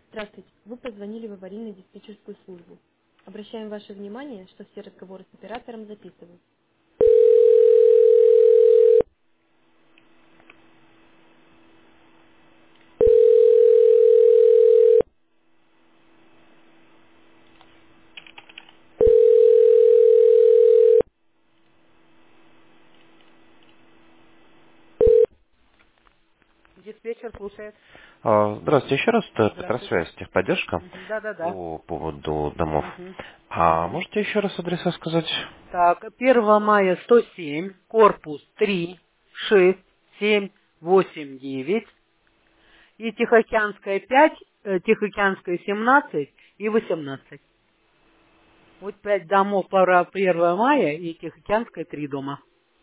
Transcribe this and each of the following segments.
Здравствуйте. Вы позвонили в аварийную диспетчерскую службу. Обращаем ваше внимание, что все разговоры с оператором записывают. Диспетчер слушает. Здравствуйте, еще раз это Здравствуйте. Петросвязь, техподдержка Да-да-да. по поводу домов. Мгм. А Мгм. можете еще раз адреса сказать? Так, 1 мая 107, корпус 3, 6, 7, 8, 9 и Тихоокеанская 5, Тихоокеанская 17 и 18. Вот 5 домов пора 1 мая и Тихоокеанская 3 дома.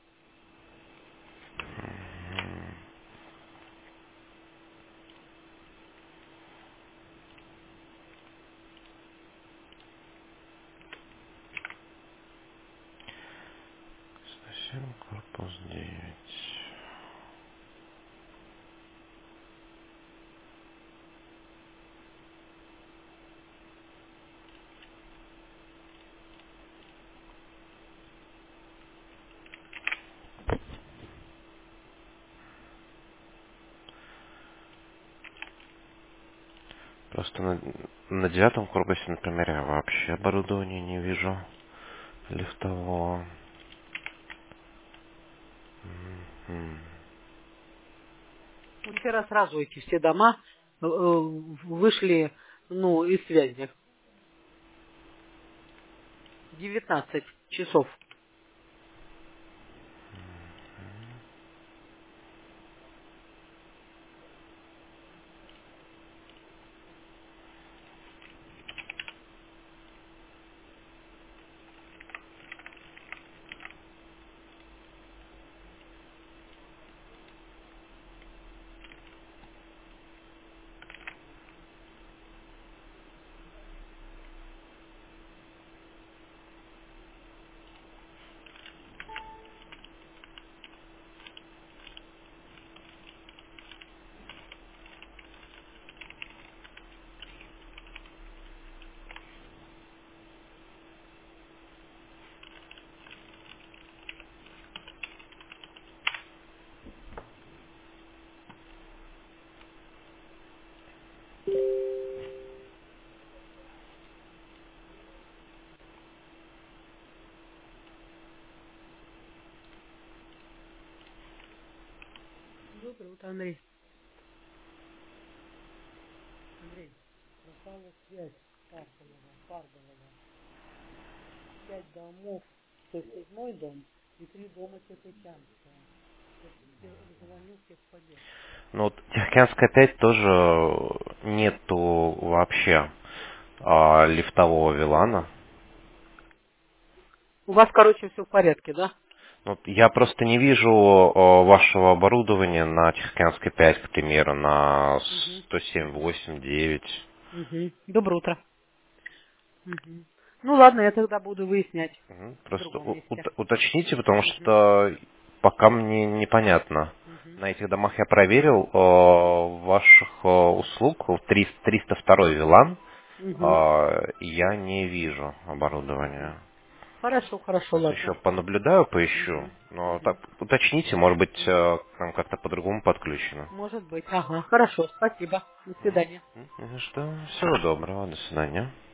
Совсем корпус 9. Просто на девятом корпусе, например, я вообще оборудования не вижу лифтового. Мгм. Вот вчера сразу эти все дома вышли, ну, из связи. 19 часов. Доброе утро, Андрей. Андрей, пропала связь Парголова. 5 домов, 107 дом и 3 дома Тихоокеанская. Звоню в техподдержку. Ну вот Тихоокеанская 5 тоже нету вообще лифтового вилана. У вас, короче, все в порядке, да? Вот я просто не вижу вашего оборудования на Тихоокеанской 5, к примеру, на Угу. 107, 8, 9. Угу. Доброе утро. Угу. Ну ладно, я тогда буду выяснять в Просто другом месте. уточните, потому Угу. что пока мне непонятно. Угу. На этих домах я проверил ваших услуг, 302 вилан, Угу. я не вижу Угу. оборудования. Хорошо, хорошо, Просто ладно. еще понаблюдаю, поищу. Угу. Но Угу. так уточните, может быть, Угу. там как-то по-другому подключено. Может быть. Ага, хорошо, спасибо. До свидания. Что? Всего доброго, до свидания.